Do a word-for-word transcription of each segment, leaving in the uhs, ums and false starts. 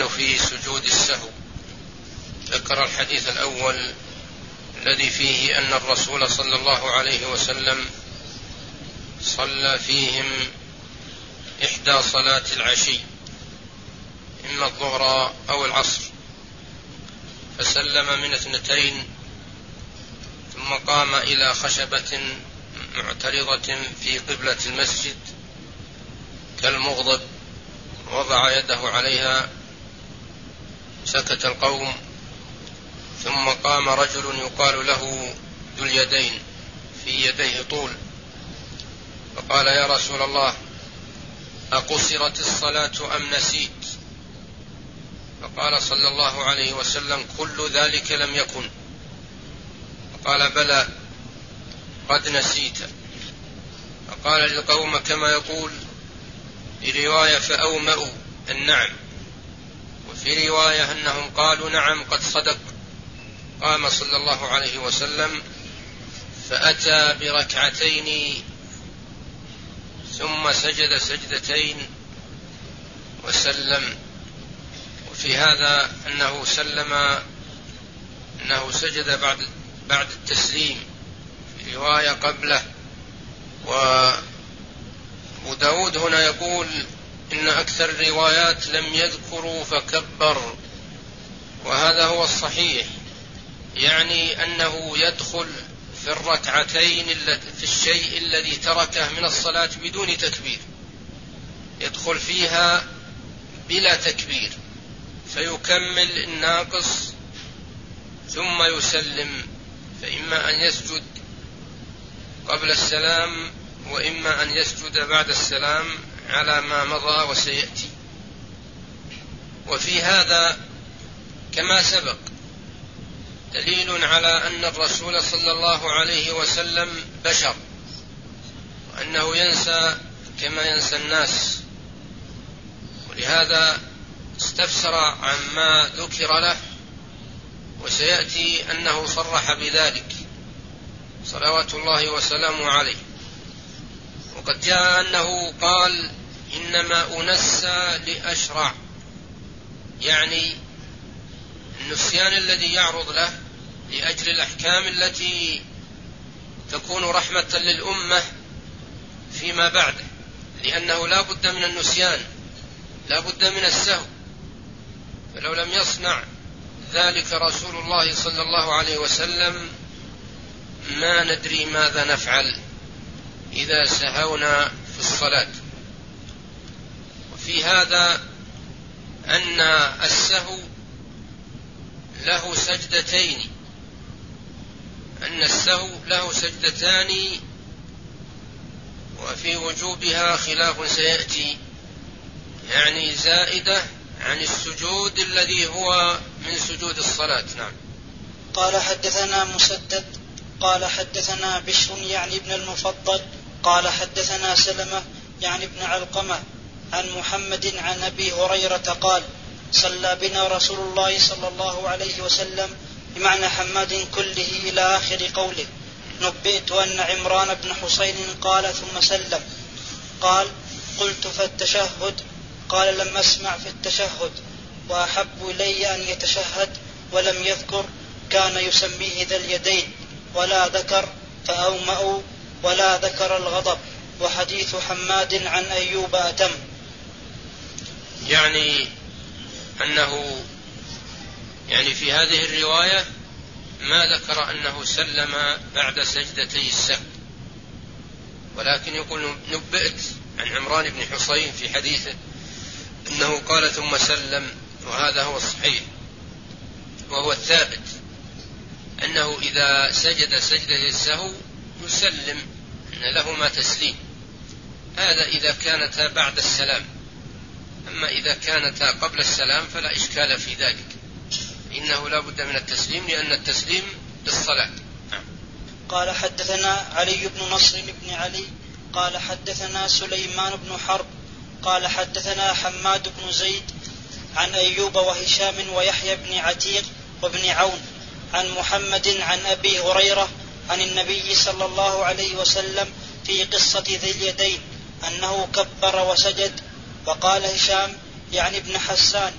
بيان في سجود السهو. ذكر الحديث الأول الذي فيه أن الرسول صلى الله عليه وسلم صلى فيهم إحدى صلاة العشي إما الظهر أو العصر، فسلم من اثنتين ثم قام إلى خشبة معترضة في قبلة المسجد كالمغضب، وضع يده عليها، سكت القوم، ثم قام رجل يقال له ذو اليدين في يديه طول، فقال: يا رسول الله، أقصرت الصلاة أم نسيت؟ فقال صلى الله عليه وسلم: كل ذلك لم يكن. فقال: بلى، قد نسيت. فقال للقوم كما يقول في رواية: فأومأوا النعم، وفي رواية أنهم قالوا: نعم قد صدق. قام صلى الله عليه وسلم فأتى بركعتين ثم سجد سجدتين وسلم. وفي هذا أنه سلم أنه سجد بعد بعد التسليم، في رواية قبله. وأبو داود هنا يقول إن أكثر الروايات لم يذكروا فكبر، وهذا هو الصحيح، يعني أنه يدخل في الركعتين في الشيء الذي تركه من الصلاة بدون تكبير، يدخل فيها بلا تكبير، فيكمل الناقص ثم يسلم، فإما أن يسجد قبل السلام وإما أن يسجد بعد السلام على ما مضى وسيأتي. وفي هذا كما سبق دليل على أن الرسول صلى الله عليه وسلم بشر، وأنه ينسى كما ينسى الناس، ولهذا استفسر عما ذكر له، وسيأتي أنه صرح بذلك صلوات الله وسلامه عليه. وقد جاء أنه قال: إنما أنسى لأشرع، يعني النسيان الذي يعرض له لأجل الأحكام التي تكون رحمة للأمة فيما بعده، لأنه لا بد من النسيان، لا بد من السهو، فلو لم يصنع ذلك رسول الله صلى الله عليه وسلم ما ندري ماذا نفعل إذا سهونا في الصلاة. وفي هذا أن السهو له سجدتين، أن السهو له سجدتان، وفي وجوبها خلاف سيأتي، يعني زائدة عن السجود الذي هو من سجود الصلاة. نعم. قال: حدثنا مسدد قال حدثنا بشر يعني ابن المفضل قال حدثنا سلمة يعني ابن علقمة عن محمد عن أبي هريرة قال: صلى بنا رسول الله صلى الله عليه وسلم، بمعنى حماد كله إلى آخر قوله. نبئت أن عمران بن حسين قال ثم سلم. قال: قلت: فالتشهد؟ قال: لم أسمع في التشهد، وأحب إلي أن يتشهد ولم يذكر. كان يسميه ذا اليدين، ولا ذكر فأومأوا، ولا ذكر الغضب. وحديث حماد عن أيوب أتم. يعني أنه يعني في هذه الرواية ما ذكر أنه سلم بعد سجدتي السهو، ولكن يقول: نبئت عن عمران بن حسين في حديثه أنه قال ثم سلم، وهذا هو الصحيح وهو الثابت، أنه إذا سجد سجدة السهو يسلم، أن لهما تسليم. هذا إذا كانتا بعد السلام، أما إذا كانتا قبل السلام فلا إشكال في ذلك، إنه لا بد من التسليم، لأن التسليم للصلاة. قال: حدثنا علي بن نصر بن علي قال حدثنا سليمان بن حرب قال حدثنا حماد بن زيد عن أيوب وهشام ويحيى بن عتيق وابن عون عن محمد عن أبي هريرة عن النبي صلى الله عليه وسلم في قصة ذي اليدين أنه كبر وسجد. وقال هشام يعني ابن حسان: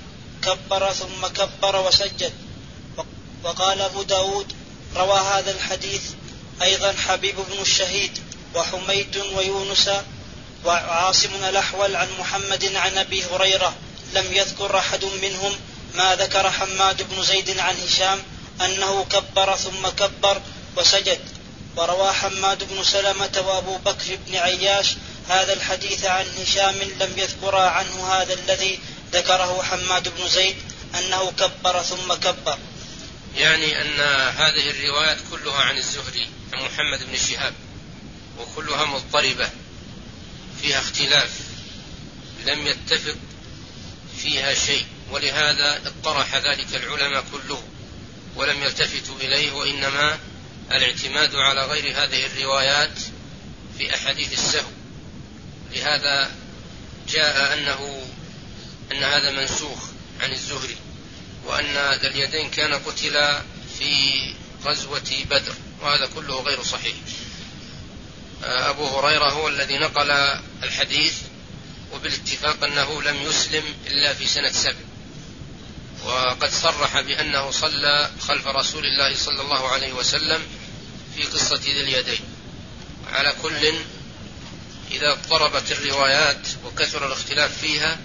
كبر ثم كبر وسجد. وقال أبو داود روى هذا الحديث أيضا حبيب بن الشهيد وحميد ويونس وعاصم الأحول عن محمد عن أبي هريرة، لم يذكر أحد منهم ما ذكر حماد بن زيد عن هشام أنه كبر ثم كبر وسجد. وروى حماد بن سلمة وأبو بكر بن عياش هذا الحديث عن هشام لم يذكر عنه هذا الذي ذكره حماد بن زيد أنه كبر ثم كبر. يعني أن هذه الروايات كلها عن الزهري عن محمد بن شهاب وكلها مضطربة فيها اختلاف لم يتفق فيها شيء، ولهذا اطرح ذلك العلماء كله ولم يلتفتوا إليه، وإنما الاعتماد على غير هذه الروايات في أحاديث السهو. لهذا جاء أنه أن هذا منسوخ عن الزهري، وأن ذا اليدين كان قتل في غزوة بدر، وهذا كله غير صحيح. أبو هريرة هو الذي نقل الحديث، وبالاتفاق أنه لم يسلم إلا في سنة سبع، وقد صرح بأنه صلى خلف رسول الله صلى الله عليه وسلم في قصة ذي اليدين. على كل إذا اضطربت الروايات وكثر الاختلاف فيها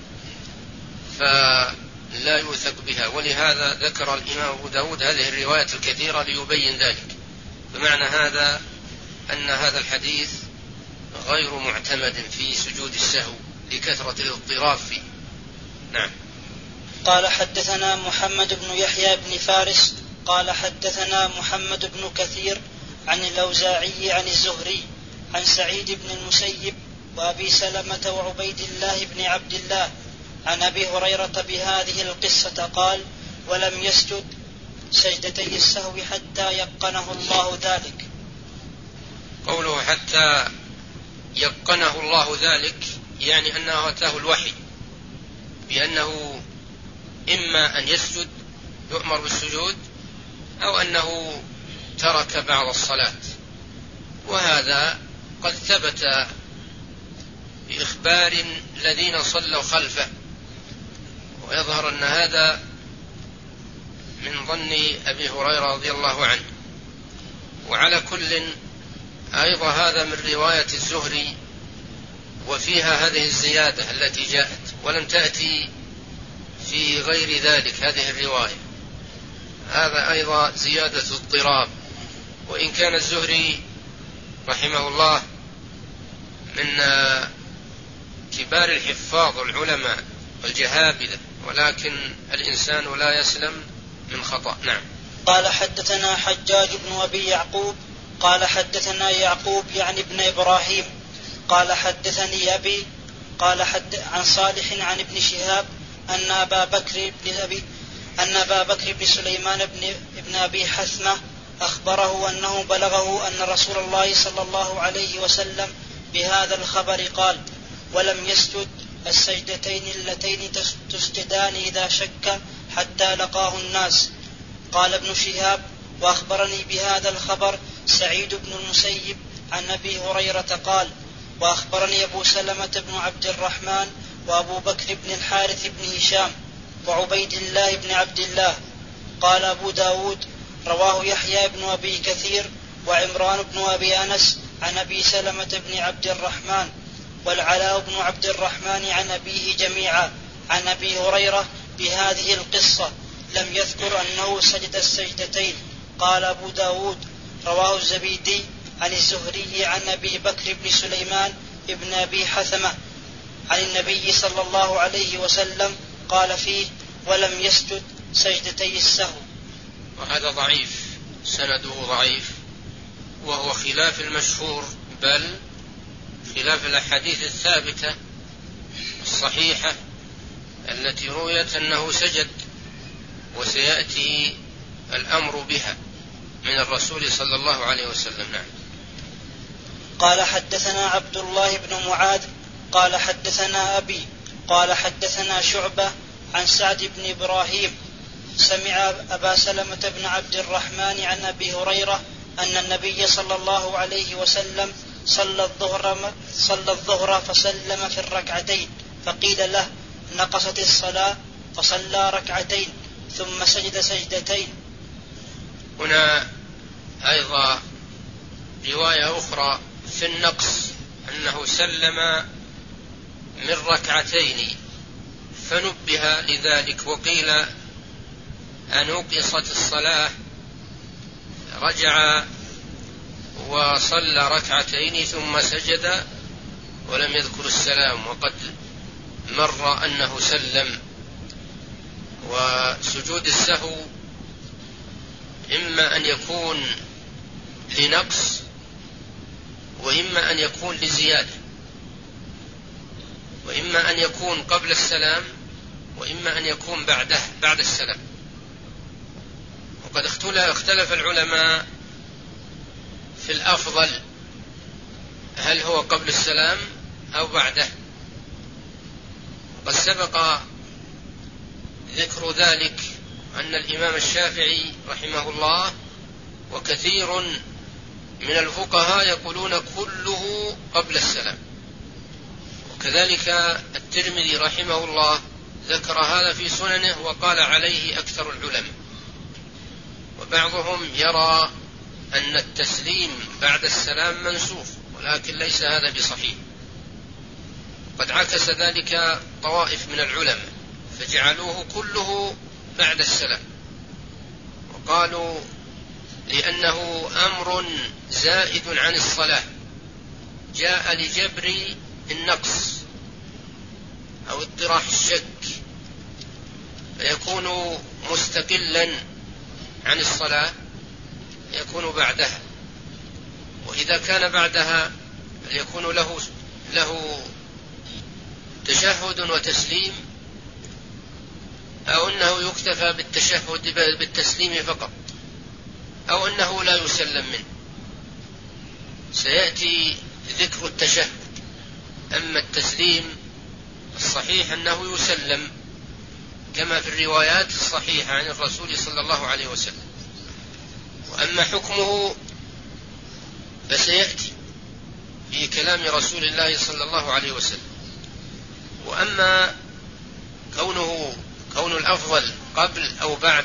فلا يوثق بها، ولهذا ذكر الإمام أبو داود هذه الروايات الكثيرة ليبين ذلك. بمعنى هذا أن هذا الحديث غير معتمد في سجود السهو لكثرة الاضطراب فيه. نعم. قال حدثنا محمد بن يحيى بن فارس قال حدثنا محمد بن كثير عن الأوزاعي عن الزهري عن سعيد بن المسيب وأبي سلمة وعبيد الله بن عبد الله عن أبي هريرة بهذه القصة قال: ولم يسجد سجدتي السهو حتى يقنه الله ذلك. قوله حتى يقنه الله ذلك يعني أنه أتاه الوحي بأنه إما أن يسجد يؤمر بالسجود أو أنه ترك بعض الصلاة، وهذا قد ثبت بإخبار الذين صلوا خلفه، ويظهر أن هذا من ظن أبي هريرة رضي الله عنه. وعلى كل أيضا هذا من رواية الزهري، وفيها هذه الزيادة التي جاءت ولم تأتي في غير ذلك هذه الرواية، هذا أيضا زيادة اضطراب. وإن كان الزهري رحمه الله من كبار الحفاظ العلماء والجهابذة، ولكن الإنسان لا يسلم من خطأ. نعم. قال حدثنا حجاج بن أبي يعقوب قال حدثنا يعقوب يعني ابن إبراهيم قال حدثني أبي قال حد عن صالح عن ابن شهاب أن أبا بكر بن أبي أن أبا بكر بن سليمان بن ابن أبي حثمة أخبره أنه بلغه أن رسول الله صلى الله عليه وسلم بهذا الخبر قال: ولم يسجد السجدتين اللتين تسجدان إذا شك حتى لقاه الناس. قال ابن شهاب: وأخبرني بهذا الخبر سعيد بن المسيب عن أبي هريرة قال: وأخبرني أبو سلمة بن عبد الرحمن وأبو بكر بن الحارث بن هشام وعبيد الله بن عبد الله. قال أبو داود: رواه يحيى بن أبي كثير وعمران بن أبي أنس عن أبي سلمة بن عبد الرحمن والعلاء بن عبد الرحمن عن أبيه جميعا عن أبي هريرة بهذه القصة، لم يذكر أنه سجد السجدتين. قال أبو داود: رواه الزبيدي عن الزهري عن أبي بكر بن سليمان ابن أبي حثمة عن النبي صلى الله عليه وسلم قال فيه: ولم يسجد سجدتي السهو. وهذا ضعيف، سنده ضعيف، وهو خلاف المشهور، بل خلاف الأحاديث الثابتة الصحيحة التي رويت أنه سجد، وسيأتي الأمر بها من الرسول صلى الله عليه وسلم. نعم. قال حدثنا عبد الله بن معاذ قال حدثنا أبي قال حدثنا شعبة عن سعد بن إبراهيم سمع أبا سلمة بن عبد الرحمن عن أبي هريرة أن النبي صلى الله عليه وسلم صلى الظهر, صلى الظهر فسلم في الركعتين، فقيل له: نقصت الصلاة؟ فصلى ركعتين ثم سجد سجدتين. هنا أيضا رواية أخرى في النقص أنه سلم من ركعتين فنبه لذلك وقيل أن أقصت الصلاة، رجع وصلى ركعتين ثم سجد ولم يذكر السلام، وقد مر أنه سلم. وسجود السهو إما أن يكون لنقص وإما أن يكون لزيادة، وإما أن يكون قبل السلام وإما أن يكون بعده بعد السلام. وقد اختلف العلماء في الأفضل، هل هو قبل السلام أو بعده؟ وقد سبق ذكر ذلك أن الإمام الشافعي رحمه الله وكثير من الفقهاء يقولون كله قبل السلام، وكذلك الترمذي رحمه الله ذكر هذا في سننه وقال عليه أكثر العلماء. وبعضهم يرى أن التسليم بعد السلام منسوخ، ولكن ليس هذا بصحيح. قد عكس ذلك طوائف من العلماء فجعلوه كله بعد السلام، وقالوا لأنه أمر زائد عن الصلاة جاء لجبر النقص أو اطراح الشك، فيكون مستقلا عن الصلاة يكون بعدها، وإذا كان بعدها يكون له له تشهد وتسليم، أو أنه يكتفى بالتشهد بالتسليم فقط، أو أنه لا يسلم منه. سيأتي ذكر التشهد. أما التسليم الصحيح أنه يسلم كما في الروايات الصحيحة عن الرسول صلى الله عليه وسلم. وأما حكمه فسيأتي في كلام رسول الله صلى الله عليه وسلم. وأما كونه كون الأفضل قبل أو بعد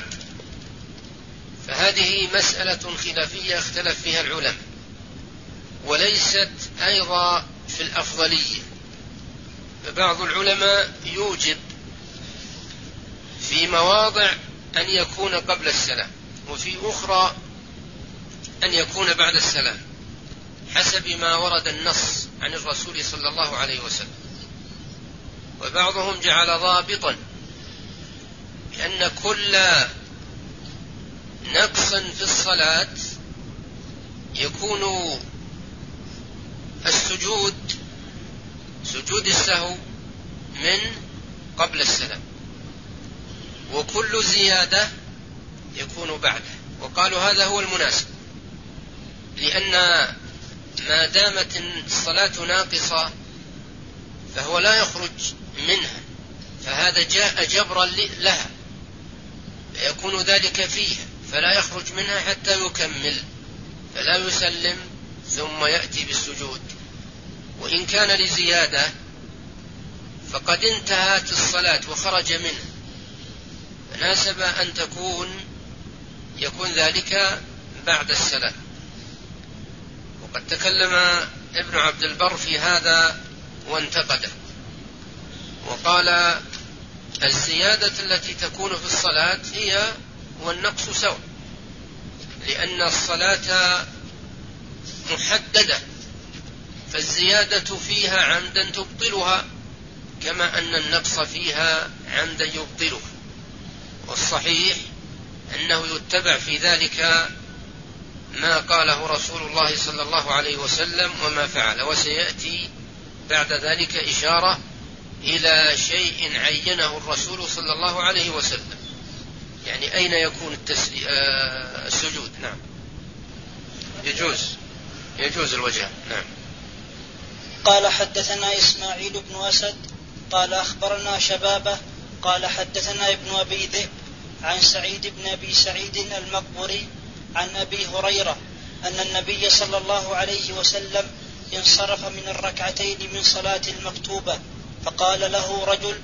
فهذه مسألة خلافية اختلف فيها العلماء، وليست أيضا في الأفضلية. فبعض العلماء يوجب في مواضع أن يكون قبل السلام، وفي أخرى أن يكون بعد السلام حسب ما ورد النص عن الرسول صلى الله عليه وسلم. وبعضهم جعل ضابطا بأن كل نقص في الصلاة يكون السجود سجود السهو من قبل السلام، وكل زيادة يكون بعده. وقالوا هذا هو المناسب، لأن ما دامت الصلاة ناقصة فهو لا يخرج منها، فهذا جاء جبرا لها، فيكون ذلك فيها فلا يخرج منها حتى يكمل، فلا يسلم ثم يأتي بالسجود. وإن كان لزيادة فقد انتهت الصلاة وخرج منها، فناسب أن تكون يكون ذلك بعد السلام. وقد تكلم ابن عبد البر في هذا وانتقده، وقال الزيادة التي تكون في الصلاة هي والنقص سواء، لأن الصلاة محددة، فالزيادة فيها عمدا تبطلها كما أن النقص فيها عمدا يبطلها. والصحيح أنه يتبع في ذلك ما قاله رسول الله صلى الله عليه وسلم وما فعل. وسيأتي بعد ذلك إشارة إلى شيء عينه الرسول صلى الله عليه وسلم، يعني أين يكون آه السجود. نعم، يجوز يجوز الوجه. نعم. قال حدثنا إسماعيل بن أسد قال أخبرنا شبابه قال حدثنا ابن أبي ذئب عن سعيد بن أبي سعيد المقبري عن أبي هريرة أن النبي صلى الله عليه وسلم انصرف من الركعتين من صلاة المكتوبة، فقال له رجل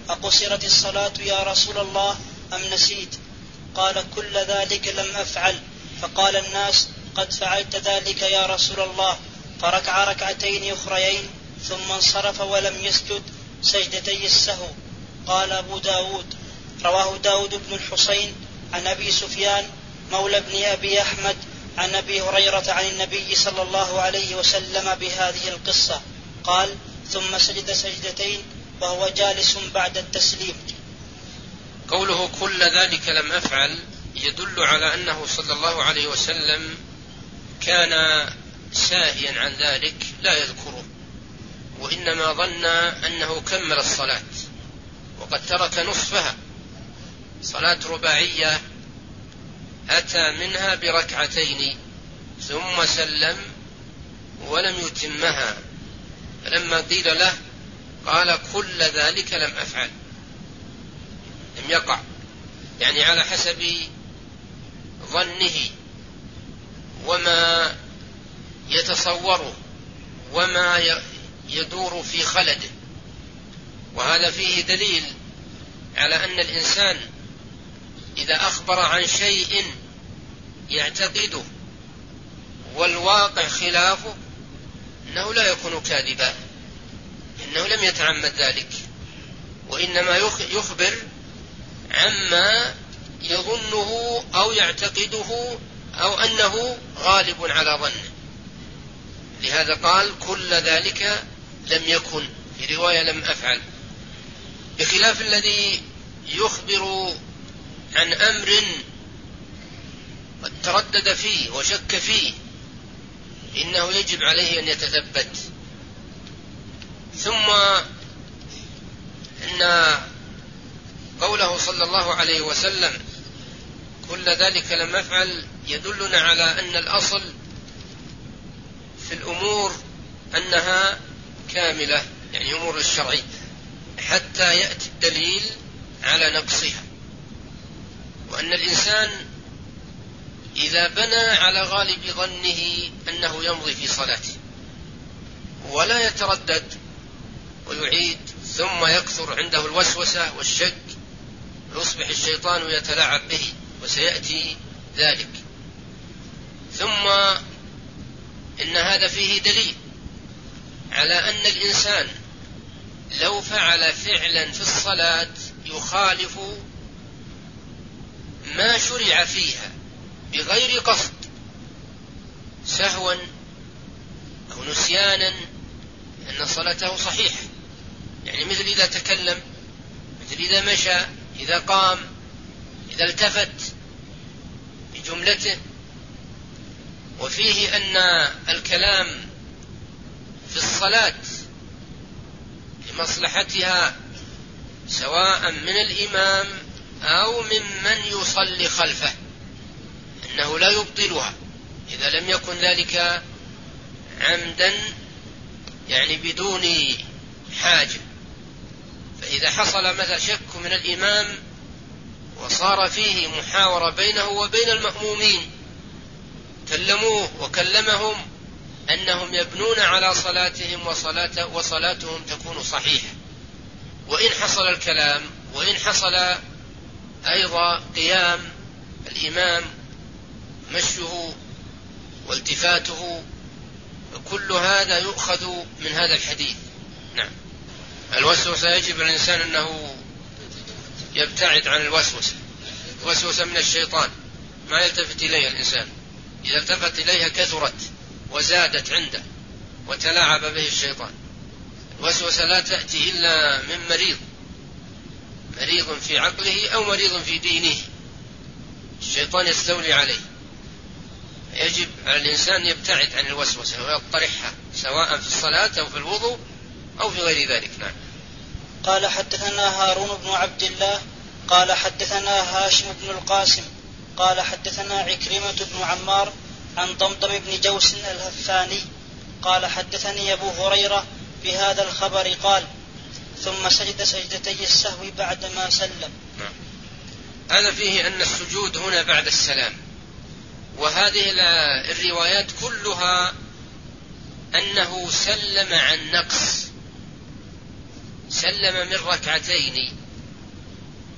أقصرت الصلاة يا رسول الله أم نسيت؟ قال كل ذلك لم أفعل. فقال الناس قد فعلت ذلك يا رسول الله، فركع ركعتين أخريين ثم انصرف ولم يسجد سجدتي السهو. قال أبو داود رواه داود بن الحسين عن أبي سفيان مولى ابن أبي أحمد عن أبي هريرة عن النبي صلى الله عليه وسلم بهذه القصة. قال ثم سجد سجدتين وهو جالس بعد التسليم. قوله كل ذلك لم أفعل يدل على أنه صلى الله عليه وسلم كان ساهيا عن ذلك لا يذكره، وإنما ظن أنه كمل الصلاة وقد ترك نصفها. صلاة رباعية أتى منها بركعتين ثم سلم ولم يتمها، فلما قيل له قال كل ذلك لم أفعل، لم يقع، يعني على حسب ظنه وما يتصوره وما يدور في خلده. وهذا فيه دليل على أن الإنسان إذا أخبر عن شيء يعتقده والواقع خلافه أنه لا يكون كاذبا، إنه لم يتعمد ذلك، وإنما يخبر عما يظنه أو يعتقده أو أنه غالب على ظنه. لهذا قال كل ذلك لم يكن، في رواية لم أفعل، بخلاف الذي يخبر عن أمر قد تردد فيه وشك فيه، إنه يجب عليه أن يتثبت. ثم إن قوله صلى الله عليه وسلم كل ذلك لم أفعل يدلنا على أن الأصل في الأمور أنها كاملة، يعني أمور الشرعية، حتى يأتي الدليل على نقصها. وأن الإنسان إذا بنى على غالب ظنه أنه يمضي في صلاته ولا يتردد ويعيد ثم يكثر عنده الوسوسة والشك يصبح الشيطان يتلاعب به، وسيأتي ذلك. ثم إن هذا فيه دليل على أن الإنسان لو فعل فعلا في الصلاة يخالف ما شرع فيها بغير قصد سهوا أو نسيانا أن صلاته صحيحة، يعني مثل إذا تكلم، مثل إذا مشى، إذا قام، إذا التفت بجملته. وفيه أن الكلام في الصلاة لمصلحتها سواء من الإمام أو ممن يصلي خلفه أنه لا يبطلها إذا لم يكن ذلك عمدا، يعني بدون حاجة. فإذا حصل مثلا شك من الإمام وصار فيه محاورة بينه وبين المأمومين، كلموه وكلمهم أنهم يبنون على صلاتهم وصلاة وصلاتهم تكون صحيحة، وإن حصل الكلام وإن حصل أيضا قيام الإمام مشه والتفاته، كل هذا يؤخذ من هذا الحديث. نعم. الوسوسة يجب على الإنسان أنه يبتعد عن الوسوسة، الوسوسة من الشيطان ما يلتفت إليها الإنسان، إذا التفت إليها كثرت وزادت عنده وتلاعب به الشيطان. الوسوسة لا تأتي إلا من مريض، مريض في عقله أو مريض في دينه، الشيطان يستولي عليه. يجب على الإنسان يبتعد عن الوسوسة ويطرحها سواء في الصلاة أو في الوضوء أو في غير ذلك. نعم. قال حدثنا هارون بن عبد الله قال حدثنا هاشم بن القاسم قال حدثنا عكرمة بن عمار عن طمطم بن جوس الهفاني قال حدثني أبو هريرة بهذا الخبر قال ثم سجد سجدتي السهو بعدما سلم. نعم. هذا فيه أن السجود هنا بعد السلام، وهذه الروايات كلها أنه سلم عن نقص، سلم من ركعتين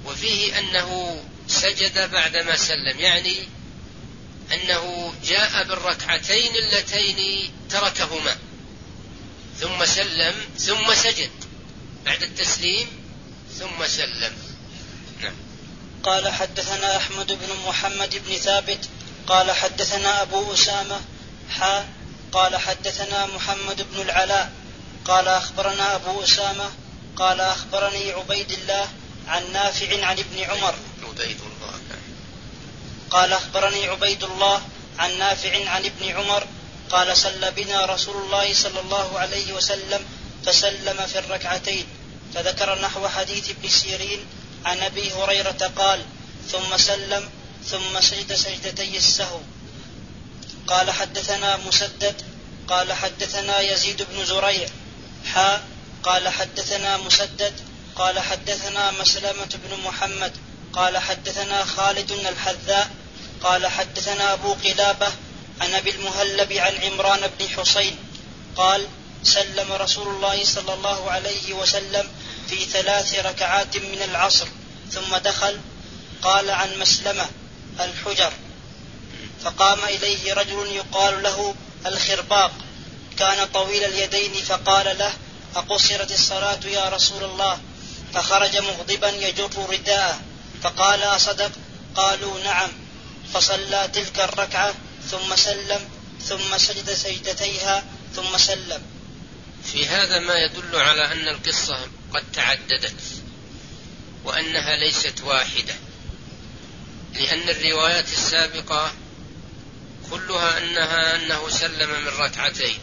وفيه أنه سجد بعدما سلم، يعني أنه جاء بالركعتين اللتين تركهما ثم سلم ثم سجد بعد التسليم ثم سلم. نعم. قال حدثنا أحمد بن محمد بن ثابت قال حدثنا أبو أسامة حا قال حدثنا محمد بن العلاء قال أخبرنا أبو أسامة قال أخبرني عبيد الله عن نافع عن ابن عمر عبيد الله قال أخبرني عبيد الله عن نافع عن ابن عمر قال صلى بنا رسول الله صلى الله عليه وسلم فسلم في الركعتين، فذكر نحو حديث ابن سيرين عن أبي هريرة قال ثم سلم ثم سجد سجدتي السهو. قال حدثنا مسدد قال حدثنا يزيد بن زريع حا قال حدثنا مسدد قال حدثنا مسلمة بن محمد قال حدثنا خالد الحذاء قال حدثنا أبو قلابة عن أبي المهلب عن عمران بن حسين قال سلم رسول الله صلى الله عليه وسلم في ثلاث ركعات من العصر ثم دخل. قال عن مسلمة الحجر، فقام إليه رجل يقال له الخرباق كان طويل اليدين فقال له أقصرت الصلاة يا رسول الله؟ فخرج مغضبا يجر رداءه فقال أصدق؟ قالوا نعم. فصلى تلك الركعة ثم سلم ثم سجد سجدتيها ثم سلم. في هذا ما يدل على أن القصة قد تعددت وأنها ليست واحدة، لأن الروايات السابقة كلها أنها أنه سلم من ركعتين،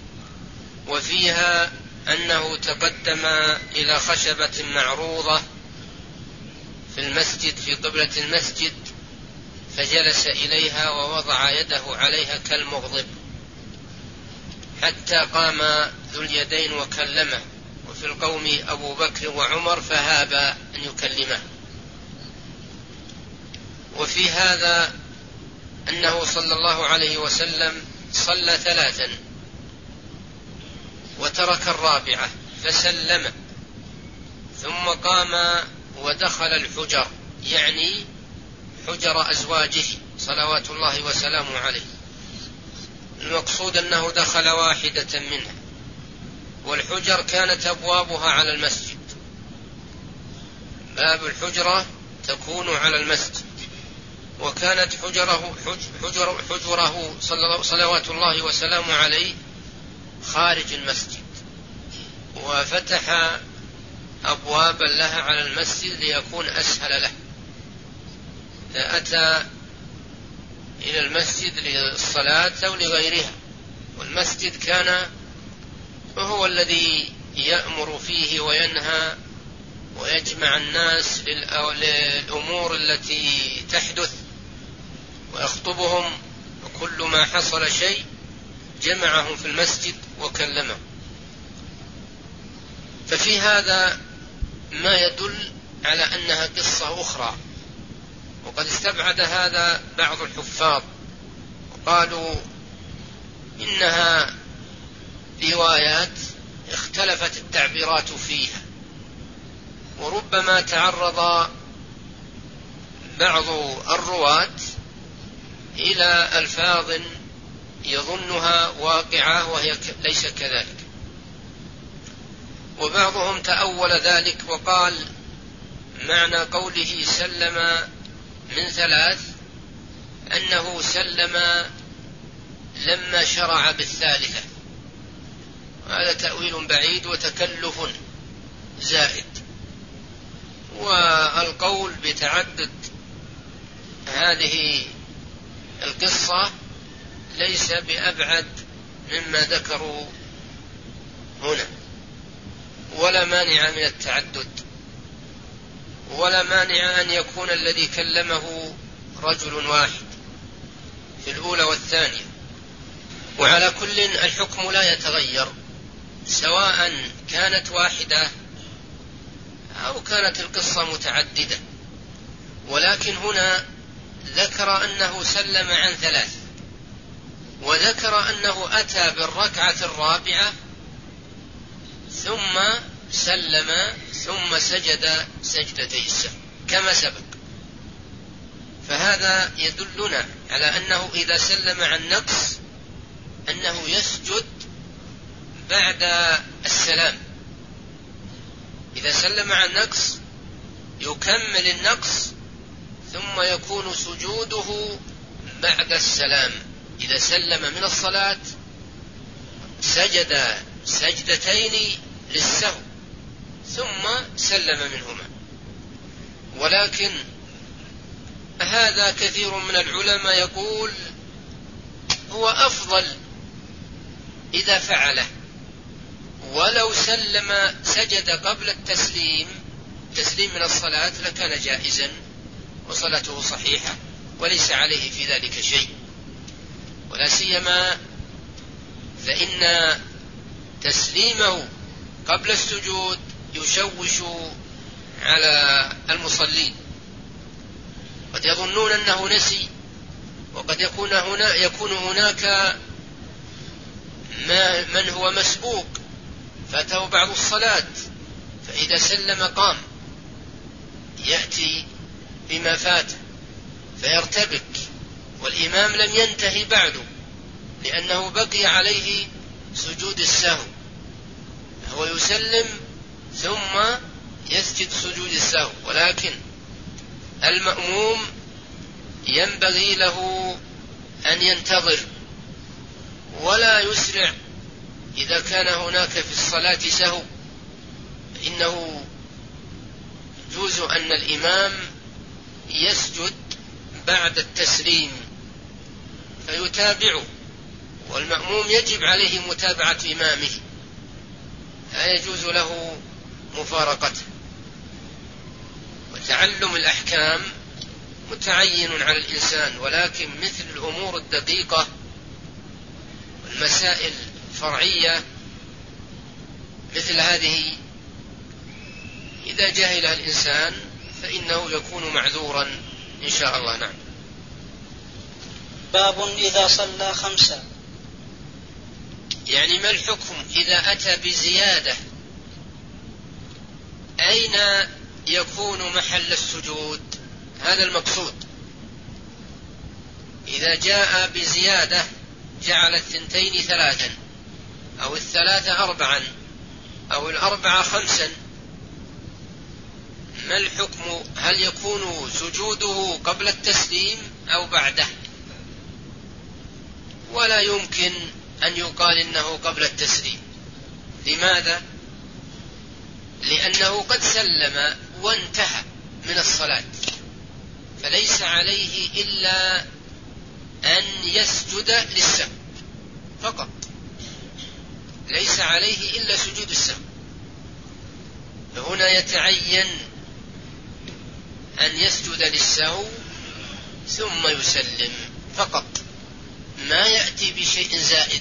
وفيها أنه تقدم إلى خشبة معروضة في المسجد في قبلة المسجد فجلس إليها ووضع يده عليها كالمغضب حتى قام ذو اليدين وكلمه، وفي القوم أبو بكر وعمر فهاب أن يكلمه. وفي هذا أنه صلى الله عليه وسلم صلى ثلاثا وترك الرابعة فسلم ثم قام ودخل الحجر، يعني حجر أزواجه صلوات الله وسلامه عليه. المقصود أنه دخل واحدة منها، والحجر كانت أبوابها على المسجد، باب الحجرة تكون على المسجد، وكانت حجره, حجر حجره صلوات الله وسلامه عليه خارج المسجد، وفتح أبوابا لها على المسجد ليكون أسهل له إذا أتى إلى المسجد للصلاة أو لغيرها. والمسجد كان هو الذي يأمر فيه وينهى ويجمع الناس للأمور التي تحدث ويخطبهم، وكل ما حصل شيء جمعهم في المسجد وكلمهم. ففي هذا ما يدل على أنها قصة أخرى، وقد استبعد هذا بعض الحفاظ وقالوا إنها روايات اختلفت التعبيرات فيها، وربما تعرض بعض الرواة إلى ألفاظ يظنها واقعة وهي ليس كذلك، وبعضهم تأول ذلك وقال معنى قوله سلم من ثلاث أنه سلم لما شرع بالثالثة، هذا تأويل بعيد وتكلف زائد. والقول بتعدد هذه القصة ليس بأبعد مما ذكروا هنا، ولا مانع من التعدد، ولا مانع أن يكون الذي كلمه رجل واحد في الأولى والثانية. وعلى كل الحكم لا يتغير سواء كانت واحدة أو كانت القصة متعددة، ولكن هنا ذكر أنه سلم عن ثلاث، وذكر أنه أتى بالركعة الرابعة ثم سلم ثم سجد سجدتي السهو. كما سبق. فهذا يدلنا على أنه إذا سلم عن نقص أنه يسجد بعد السلام. إذا سلم عن نقص يكمل النقص ثم يكون سجوده بعد السلام. إذا سلم من الصلاة سجد سجدتين للسهو ثم سلم منهما. ولكن هذا كثير من العلماء يقول هو أفضل إذا فعله، ولو سلم سجد قبل التسليم تسليم من الصلاة لكان جائزا وصلاته صحيحة وليس عليه في ذلك شيء. ولا سيما فإن تسليمه قبل السجود يشوش على المصلين، قد يظنون أنه نسي، وقد يكون هنا يكون هناك ما من هو مسبوق فاته بعض الصلاة، فإذا سلم قام يأتي بما فات فيرتبك، والإمام لم ينتهي بعده لأنه بقي عليه سجود السهو، هو يسلم ثم يسجد سجود السهو. ولكن المأموم ينبغي له أن ينتظر ولا يسرع. إذا كان هناك في الصلاة سهو فإنه يجوز أن الإمام يسجد بعد التسليم فيتابعه، والمأموم يجب عليه متابعة إمامه، لا يجوز له مفارقته. وتعلم الأحكام متعين على الإنسان، ولكن مثل الأمور الدقيقة والمسائل الفرعية مثل هذه إذا جهلها الإنسان فإنه يكون معذورا إن شاء الله. نعم. باب إذا صلى خمسة، يعني ما الحكم إذا أتى بزيادة؟ أين يكون محل السجود؟ هذا المقصود. إذا جاء بزيادة جعل الثنتين ثلاثا أو الثلاثة أربعا أو الأربعة خمسا، ما الحكم؟ هل يكون سجوده قبل التسليم أو بعده؟ ولا يمكن أن يقال إنه قبل التسليم. لماذا؟ لأنه قد سلم وانتهى من الصلاة، فليس عليه إلا أن يسجد للسهو فقط، ليس عليه إلا سجود السهو. فهنا يتعين أن يسجد للسهو ثم يسلم فقط، ما يأتي بشيء زائد،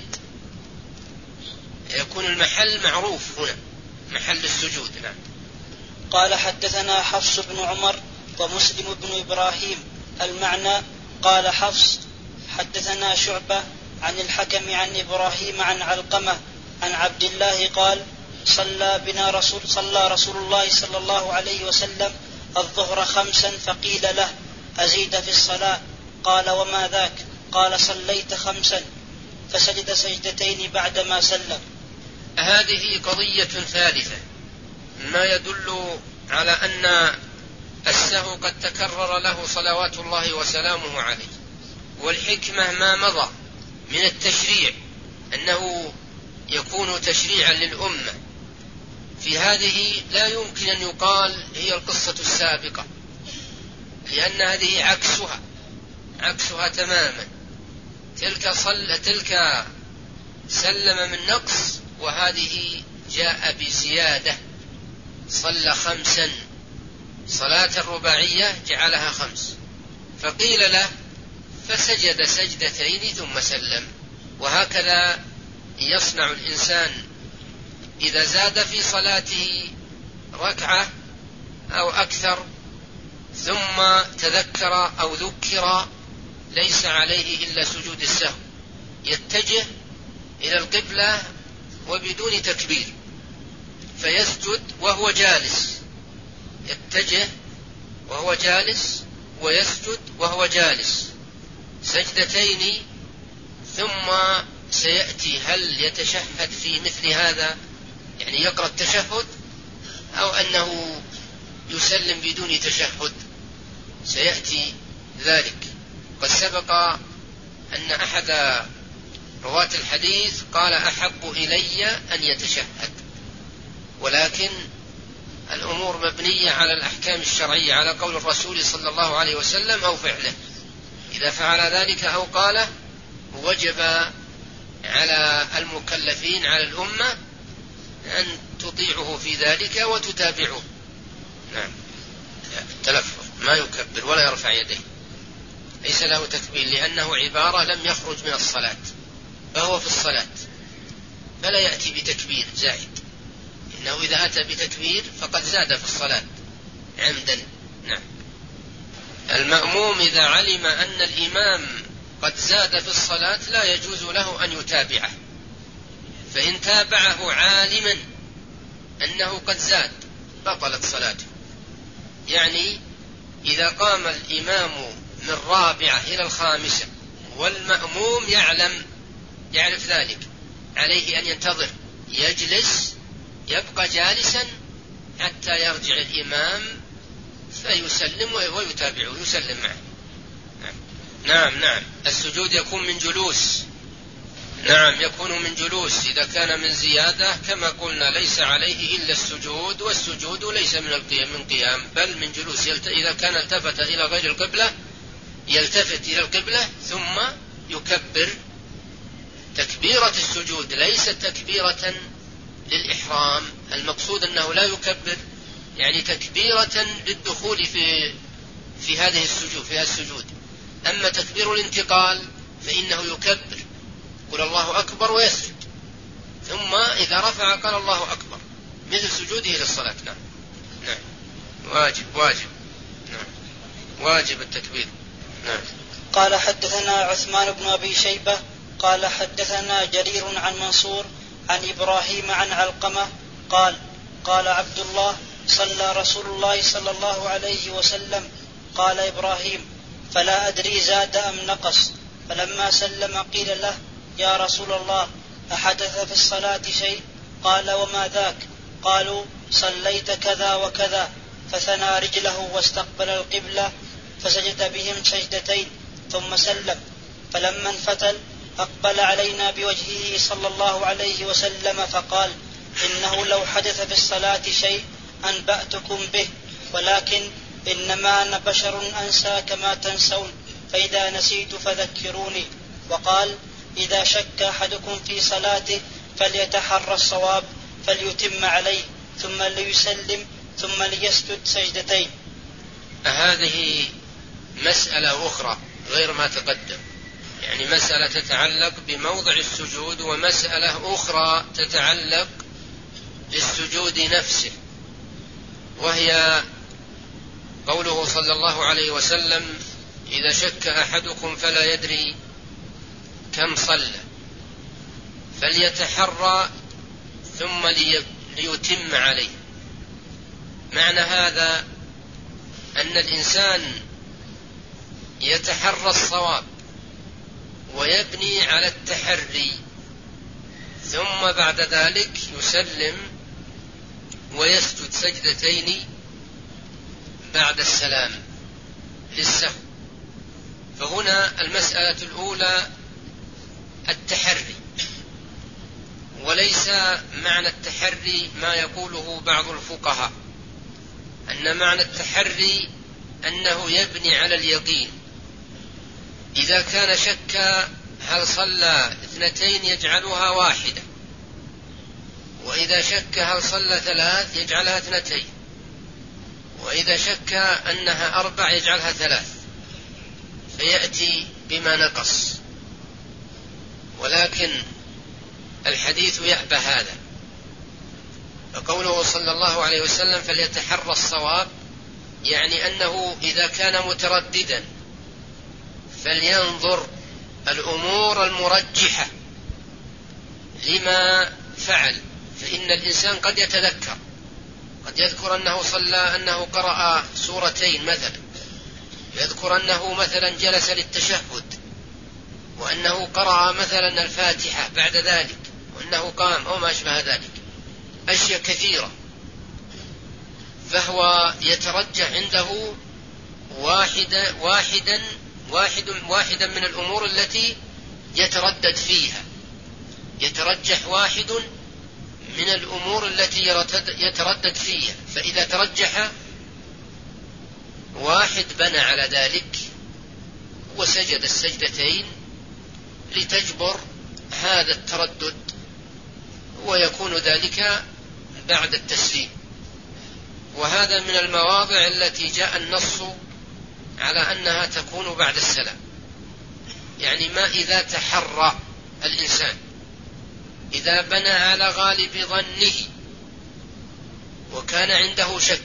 يكون المحل معروف هنا محل السجود. نعم. قال حدثنا حفص بن عمر ومسلم بن إبراهيم المعنى. قال حفص حدثنا شعبة عن الحكم عن إبراهيم عن علقمة عن عبد الله قال صلى بنا رسول صلى رسول الله صلى الله عليه وسلم الظهر خمسا فقيل له أزيد في الصلاة؟ قال وما ذاك؟ قال صليت خمسا، فسجد سجدتين بعدما سلم. هذه قضية ثالثة ما يدل على أن السهو قد تكرر له صلوات الله وسلامه عليه، والحكمة ما مضى من التشريع أنه يكون تشريعا للأمة. في هذه لا يمكن أن يقال هي القصة السابقة، لأن هذه عكسها عكسها تماما. تلك صل تلك سلم من نقص، وهذه جاء بزيادة، صلى خمسا، صلاة الرباعية جعلها خمس، فقيل له فسجد سجدتين ثم سلم. وهكذا يصنع الإنسان إذا زاد في صلاته ركعة أو أكثر ثم تذكر أو ذكر ليس عليه إلا سجود السهو، يتجه إلى القبلة وبدون تكبير فيسجد وهو جالس، يتجه وهو جالس ويسجد وهو جالس سجدتين ثم سيأتي هل يتشهد في مثل هذا، يعني يقرأ التشهد، أو أنه يسلم بدون تشهد، سيأتي ذلك. قد سبق أن أحد رواة الحديث قال أحب إلي أن يتشهد، ولكن الأمور مبنية على الأحكام الشرعية، على قول الرسول صلى الله عليه وسلم أو فعله. إذا فعل ذلك أو قاله وجب على المكلفين، على الأمة، أن تطيعه في ذلك وتتابعه. نعم. التلفظ ما يكبر ولا يرفع يديه، ليس له تكبير، لأنه عبارة لم يخرج من الصلاة، فهو في الصلاة، فلا يأتي بتكبير زائد، إنه إذا أتى بتكبير فقد زاد في الصلاة عمدا. نعم. المأموم إذا علم أن الإمام قد زاد في الصلاة لا يجوز له أن يتابعه، فإن تابعه عالما أنه قد زاد بطلت صلاته. يعني إذا قام الإمام من رابعة إلى الخامسة والمأموم يعلم يعرف ذلك، عليه أن ينتظر، يجلس، يبقى جالسا حتى يرجع الإمام فيسلم ويتابعه، يسلم معه. نعم نعم. السجود يكون من جلوس، نعم يكون من جلوس. إذا كان من زيادة كما قلنا ليس عليه إلا السجود، والسجود ليس من القيام من قيام بل من جلوس. إذا كان التفت إلى غير القبلة يلتفت إلى القبلة ثم يكبر تكبيرة السجود، ليست تكبيرة للإحرام. المقصود أنه لا يكبر يعني تكبيرة للدخول في في هذه السجود في هذا السجود. أما تكبير الانتقال فإنه يكبر، قل الله أكبر ويسجد، ثم إذا رفع قال الله أكبر مثل سجوده للصلاة. نعم نعم. واجب واجب نعم واجب التكبير. نعم. قال حدثنا عثمان بن أبي شيبة قال حدثنا جرير عن منصور عن إبراهيم عن علقمة قال قال عبد الله صلى رسول الله صلى الله عليه وسلم. قال إبراهيم فلا أدري زاد أم نقص. فلما سلم قيل له يا رسول الله أحدث في الصلاة شيء؟ قال وما ذاك؟ قالوا صليت كذا وكذا، فثنى رجله واستقبل القبلة فسجد بهم سجدتين ثم سلم. فلما انفتل أقبل علينا بوجهه صلى الله عليه وسلم فقال إنه لو حدث في الصلاة شيء أنبأتكم به، ولكن إنما أنا بشر أنسى كما تنسون، فإذا نسيت فذكروني. وقال إذا شك أحدكم في صلاته فليتحرى الصواب فليتم عليه ثم ليسلم ثم ليسجد سجدتين. هذه مسألة أخرى غير ما تقدم، يعني مسألة تتعلق بموضع السجود، ومسألة أخرى تتعلق بالسجود نفسه، وهي قوله صلى الله عليه وسلم إذا شك أحدكم فلا يدري كم صلى فليتحرى ثم ليتم عليه. معنى هذا أن الإنسان يتحرى الصواب ويبني على التحري، ثم بعد ذلك يسلم ويسجد سجدتين بعد السلام للسهو. فهنا المسألة الأولى التحري، وليس معنى التحري ما يقوله بعض الفقهاء، أن معنى التحري أنه يبني على اليقين. إذا كان شك هل صلى اثنتين يجعلها واحدة، وإذا شك هل صلى ثلاث يجعلها اثنتين، وإذا شك أنها أربع يجعلها ثلاث، فيأتي بما نقص. ولكن الحديث يأبى هذا، فقوله صلى الله عليه وسلم فليتحرى الصواب يعني أنه إذا كان مترددا فلينظر الأمور المرجحة لما فعل، فإن الإنسان قد يتذكر قد يذكر أنه صلى أنه قرأ سورتين مثلا، يذكر أنه مثلا جلس للتشهد، وأنه قرأ مثلا الفاتحة بعد ذلك، وأنه قام أو ما أشبه ذلك، أشياء كثيرة. فهو يترجح عنده واحدا واحدا واحد واحدا من الأمور التي يتردد فيها، يترجح واحد من الأمور التي يتردد فيها. فإذا ترجح واحد بنى على ذلك وسجد السجدتين لتجبر هذا التردد، ويكون ذلك بعد التسليم. وهذا من المواضع التي جاء النص على أنها تكون بعد السلام، يعني ما إذا تحرى الإنسان، إذا بنى على غالب ظنه وكان عنده شك،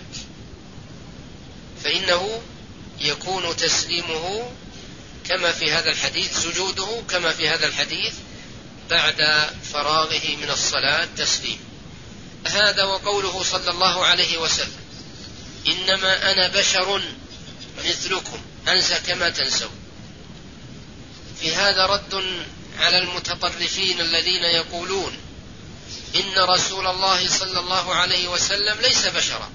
فإنه يكون تسليمه كما في هذا الحديث، سجوده كما في هذا الحديث بعد فراغه من الصلاة تسليم. هذا وقوله صلى الله عليه وسلم: إنما أنا بشر مثلكم أنسى كما تنسون. في هذا رد على المتطرفين الذين يقولون إن رسول الله صلى الله عليه وسلم ليس بشرا،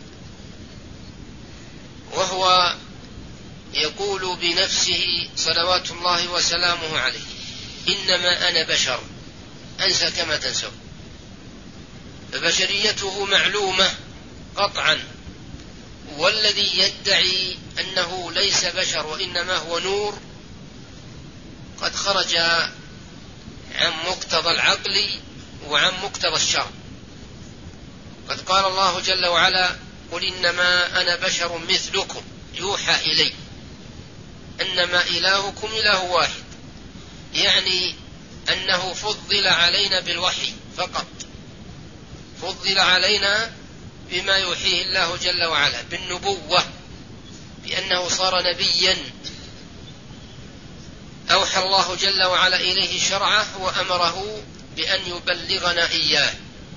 وهو يقول بنفسه صلوات الله وسلامه عليه: إنما أنا بشر أنسى كما تنسون. فبشريته معلومة قطعا، والذي يدعي أنه ليس بشر وإنما هو نور قد خرج عن مقتضى العقل وعن مقتضى الشرع. قد قال الله جل وعلا: قل إنما أنا بشر مثلكم يوحى إلي أنما إلهكم إله واحد، يعني أنه فضل علينا بالوحي فقط، فضل علينا بما يوحيه الله جل وعلا بالنبوة، بأنه صار نبيا أوحى الله جل وعلا إليه شرعه وأمره بأن يبلغنا إياه.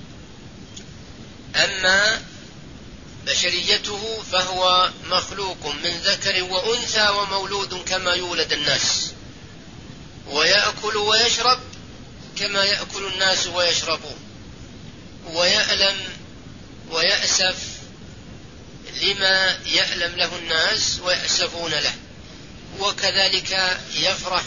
أما بشريته فهو مخلوق من ذكر وأنثى ومولود كما يولد الناس، ويأكل ويشرب كما يأكل الناس ويشربون، ويألم ويأسف لما يألم له الناس ويأسفون له، وكذلك يفرح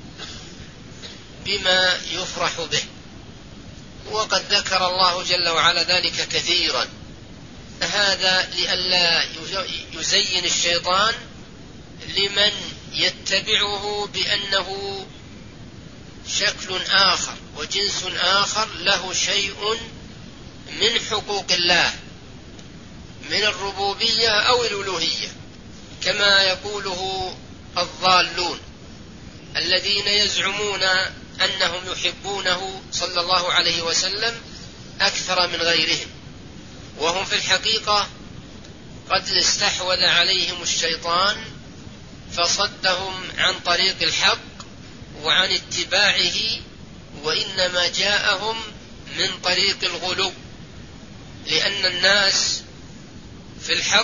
بما يفرح به. وقد ذكر الله جل وعلا ذلك كثيرا، هذا لئلا يزين الشيطان لمن يتبعه بأنه شكل آخر وجنس آخر له شيء من حقوق الله من الربوبية أو الألوهية، كما يقوله الضالون الذين يزعمون أنهم يحبونه صلى الله عليه وسلم أكثر من غيرهم، وهم في الحقيقة قد استحوذ عليهم الشيطان فصدهم عن طريق الحق وعن اتباعه، وإنما جاءهم من طريق الغلو، لأن الناس في الحق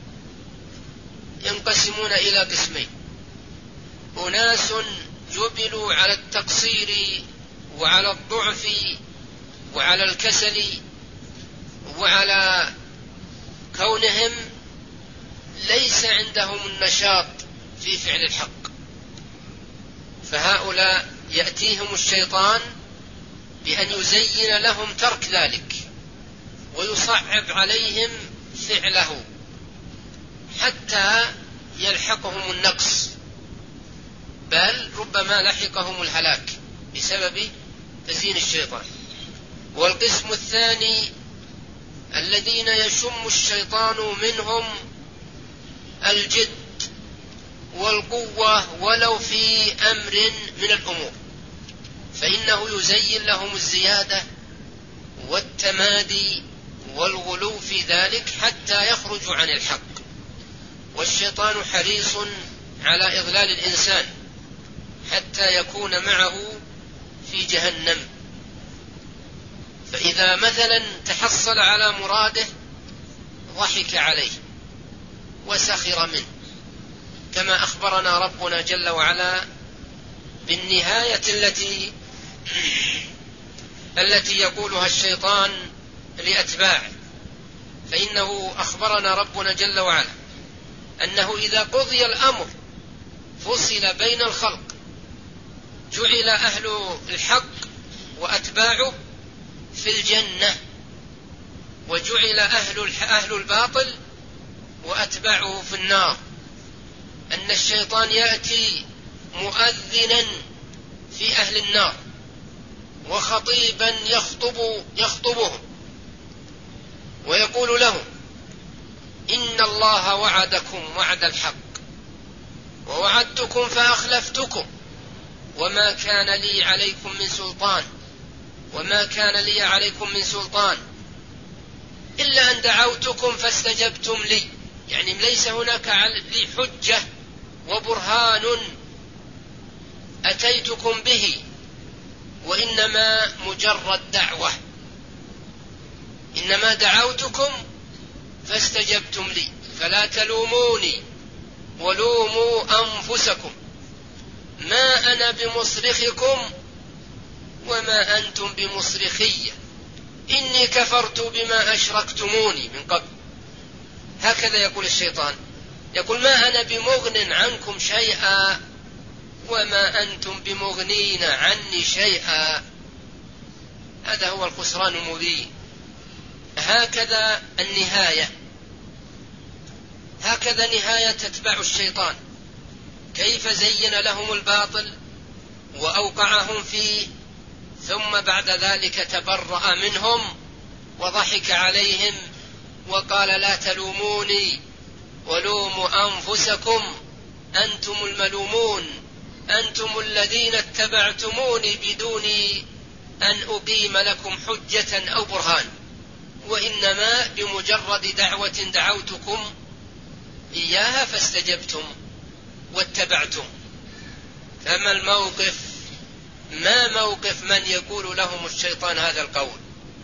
ينقسمون إلى قسمين: أناس جبلوا على التقصير وعلى الضعف وعلى الكسل وعلى كونهم ليس عندهم النشاط في فعل الحق، فهؤلاء يأتيهم الشيطان بأن يزين لهم ترك ذلك ويصعب عليهم فعله حتى يلحقهم النقص، بل ربما لحقهم الهلاك بسبب تزيين الشيطان. والقسم الثاني الذين يشم الشيطان منهم الجد والقوة ولو في أمر من الأمور، فإنه يزين لهم الزيادة والتمادي والغلو في ذلك حتى يخرجوا عن الحق. والشيطان حريص على إضلال الإنسان حتى يكون معه في ضحك عليه وسخر منه، كما أخبرنا ربنا جل وعلا بالنهاية التي التي يقولها الشيطان لأتباعه. فإنه أخبرنا ربنا جل وعلا أنه إذا قضي الأمر فصل بين الخلق، جعل أهل الحق وأتباعه في الجنة، وجعل أهل أهل الباطل وأتباعه في النار. أن الشيطان يأتي مؤذنا في أهل النار وخطيبا يخطب يخطبهم ويقول لهم: إن الله وعدكم وعد الحق ووعدتكم فأخلفتكم وما كان لي عليكم من سلطان وما كان لي عليكم من سلطان إلا أن دعوتكم فاستجبتم لي. يعني ليس هناك لي حجة وبرهان أتيتكم به، وإنما مجرد دعوة، إنما دعوتكم فاستجبتم لي فلا تلوموني ولوموا أنفسكم ما أنا بمصرخكم وما أنتم بمصرخي إني كفرت بما أشركتموني من قبل. هكذا يقول الشيطان، يقول: ما أنا بمغن عنكم شيئا وما أنتم بمغنين عني شيئا. هذا هو الخسران المبين. هكذا النهاية، هكذا نهاية تتبع الشيطان، كيف زين لهم الباطل وأوقعهم فيه، ثم بعد ذلك تبرأ منهم وضحك عليهم وقال: لا تلوموني ولوموا أنفسكم أنتم الملومون، أنتم الذين اتبعتموني بدون أن أقيم لكم حجة أو برهان، وإنما بمجرد دعوة دعوتكم إياها فاستجبتم واتبعتم. فما الموقف؟ ما موقف من يقول لهم الشيطان هذا القول؟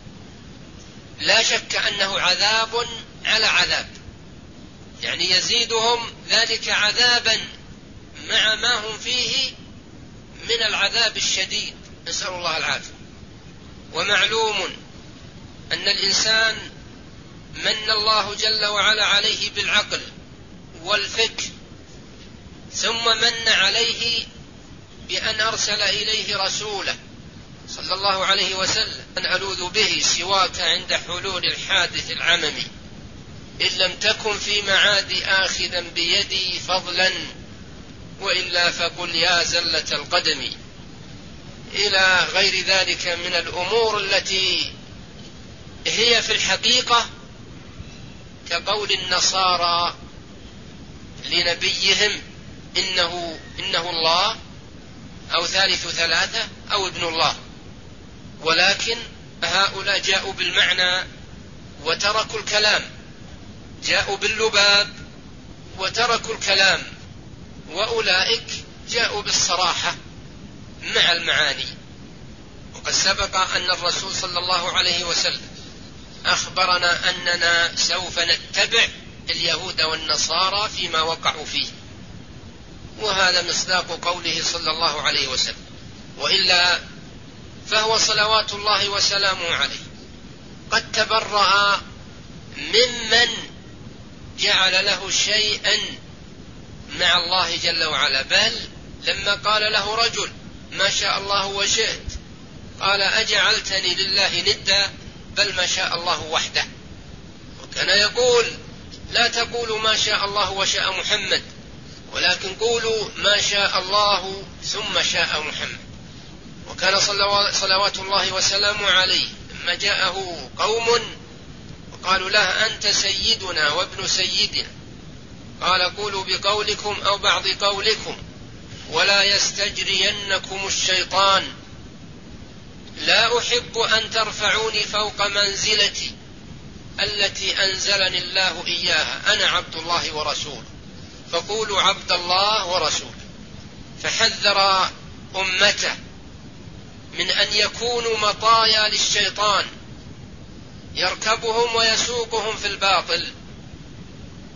لا شك أنه عذاب على عذاب، يعني يزيدهم ذلك عذابا مع ما هم فيه من العذاب الشديد، نسأل الله العافية. ومعلوم أن الإنسان من الله جل وعلا عليه بالعقل والفكر، ثم من عليه بأن أرسل إليه رسوله صلى الله عليه وسلم: أن ألوذ به سواك عند حلول الحادث العممي، إن لم تكن في معادي آخذا بيدي فضلا وإلا فقل يا زلة القدم، إلى غير ذلك من الأمور التي هي في الحقيقة كقول النصارى لنبيهم إنه, إنه الله أو ثالث ثلاثة أو ابن الله، ولكن هؤلاء جاءوا بالمعنى وتركوا الكلام، جاءوا باللباب وتركوا الكلام، وأولئك جاءوا بالصراحة مع المعاني. وقد سبق أن الرسول صلى الله عليه وسلم أخبرنا أننا سوف نتبع اليهود والنصارى فيما وقعوا فيه، وهذا مصداق قوله صلى الله عليه وسلم، وإلا فهو صلوات الله وسلامه عليه قد تبرأ ممن جعل له شيئا مع الله جل وعلا. بل لما قال له رجل: ما شاء الله وشئت، قال: أجعلتني لله ندا؟ بل ما شاء الله وحده. وكان يقول: لا تقولوا ما شاء الله وشاء محمد، ولكن قولوا ما شاء الله ثم شاء محمد. وكان صلوات الله وسلامه عليه لما جاءه قوم وقالوا له: أنت سيدنا وابن سيدنا، قال: قولوا بقولكم أو بعض قولكم ولا يستجرينكم الشيطان، لا أحب أن ترفعوني فوق منزلتي التي أنزلني الله إياها، أنا عبد الله ورسوله، فقولوا عبد الله ورسوله. فحذر أمته من أن يكونوا مطايا للشيطان يركبهم ويسوقهم في الباطل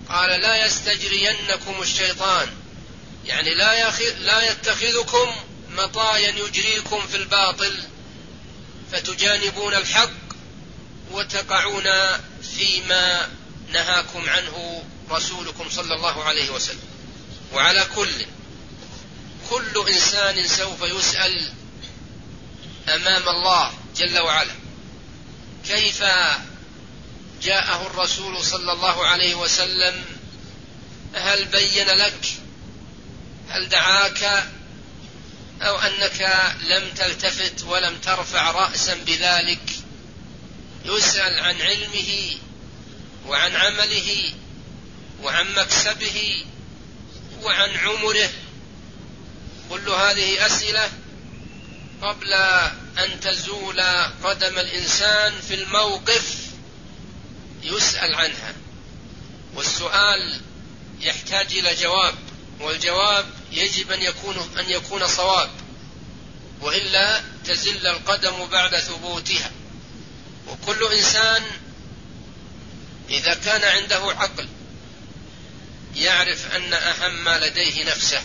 قال لا يستجرينكم الشيطان، يعني لا, لا يتخذكم مطايا يجريكم في الباطل فتجانبون الحق وتقعون فيما نهاكم عنه رسولكم صلى الله عليه وسلم. وعلى كل كل إنسان سوف يسأل أمام الله جل وعلا كيف جاءه الرسول صلى الله عليه وسلم، هل بين لك، هل دعاك، أو أنك لم تلتفت ولم ترفع رأسا بذلك. يسأل عن علمه وعن عمله وعن مكسبه وعن عمره. كل هذه أسئلة قبل أن تزول قدم الإنسان في الموقف يسأل عنها، والسؤال يحتاج إلى جواب، والجواب يجب أن يكون أن يكون صواب، وإلا تزل القدم بعد ثبوتها. وكل إنسان إذا كان عنده عقل يعرف أن أهم ما لديه نفسه،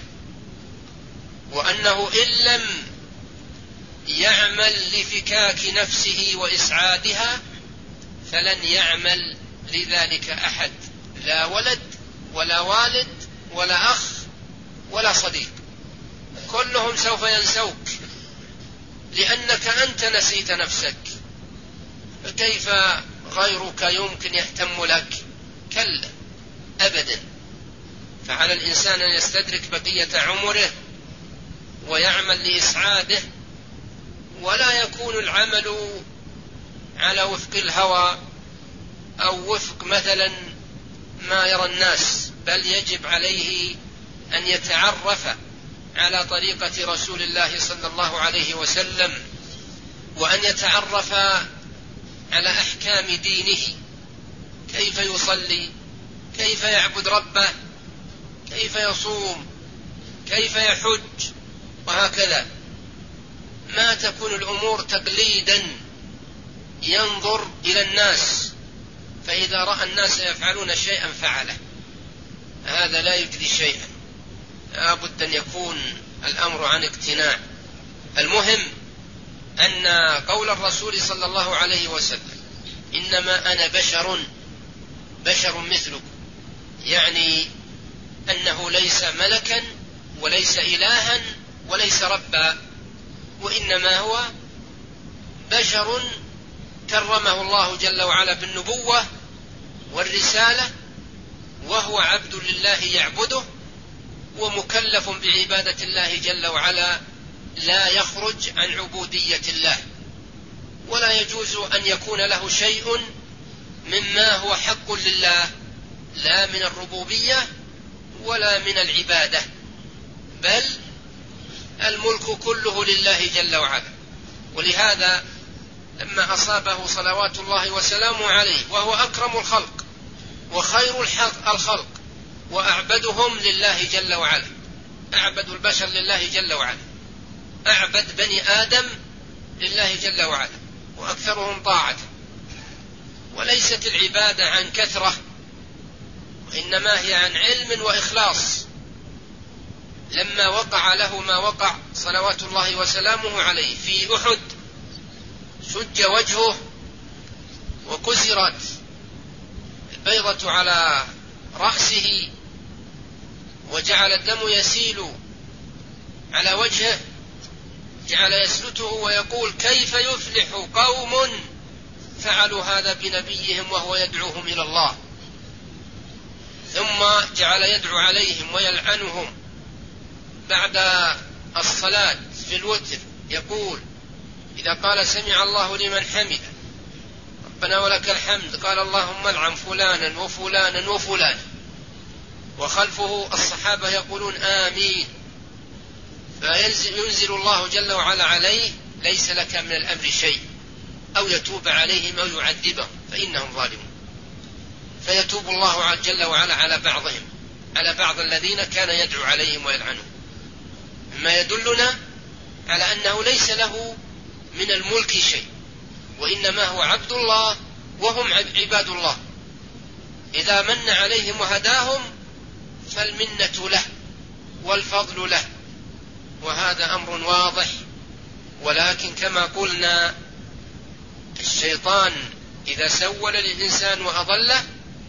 وأنه إن لم يعمل لفكاك نفسه وإسعادها فلن يعمل لذلك أحد، لا ولد ولا والد ولا أخ ولا صديق، كلهم سوف ينسوك لأنك أنت نسيت نفسك، فكيف غيرك يمكن يهتم لك؟ كلا أبدا. فعلى الإنسان أن يستدرك بقية عمره ويعمل لإسعاده، ولا يكون العمل على وفق الهوى أو وفق مثلا ما يرى الناس، بل يجب عليه أن يتعرف على طريقة رسول الله صلى الله عليه وسلم، وأن يتعرف على أحكام دينه، كيف يصلي، كيف يعبد ربه، كيف يصوم، كيف يحج، وهكذا. ما تكون الأمور تقليدا ينظر إلى الناس، فإذا رأى الناس يفعلون شيئا فعله، هذا لا يجدي شيئا، لا بد أن يكون الأمر عن اقتناع. المهم أن قول الرسول صلى الله عليه وسلم إنما أنا بشر بشر مثلكم، يعني أنه ليس ملكا وليس إلها وليس ربا، وإنما هو بشر كرمه الله جل وعلا بالنبوة والرسالة، وهو عبد لله يعبده ومكلف بعبادة الله جل وعلا، لا يخرج عن عبودية الله، ولا يجوز أن يكون له شيء مما هو حق لله، لا من الربوبية ولا من العبادة، بل الملك كله لله جل وعلا. ولهذا لما أصابه صلوات الله وسلامه عليه وهو أكرم الخلق وخير الخلق وأعبدهم لله جل وعلا، أعبد البشر لله جل وعلا، أعبد بني آدم لله جل وعلا، وأكثرهم طاعة، وليست العبادة عن كثرة، وإنما هي عن علم وإخلاص. لما وقع له ما وقع صلوات الله وسلامه عليه في أحد، شج وجهه وكسرت البيضة على رأسه وجعل الدم يسيل على وجهه، جعل يسلته ويقول كيف يفلح قوم فعلوا هذا بنبيهم وهو يدعوهم إلى الله. ثم جعل يدعو عليهم ويلعنهم بعد الصلاة في الوتر، يقول إذا قال سمع الله لمن حمده ربنا ولك الحمد قال اللهم العن فلانا وفلانا وفلانا، وخلفه الصحابة يقولون آمين، فينزل الله جل وعلا عليه ليس لك من الأمر شيء، أو يتوب عليهم أو يعذبهم فإنهم ظالمون، فيتوب الله جل وعلا على بعضهم، على بعض الذين كان يدعو عليهم ويلعنهم، مما يدلنا على أنه ليس له من الملك شيء، وإنما هو عبد الله وهم عباد الله. إذا من عليهم وهداهم فالمنة له والفضل له، وهذا أمر واضح. ولكن كما قلنا الشيطان إذا سول للإنسان وأضله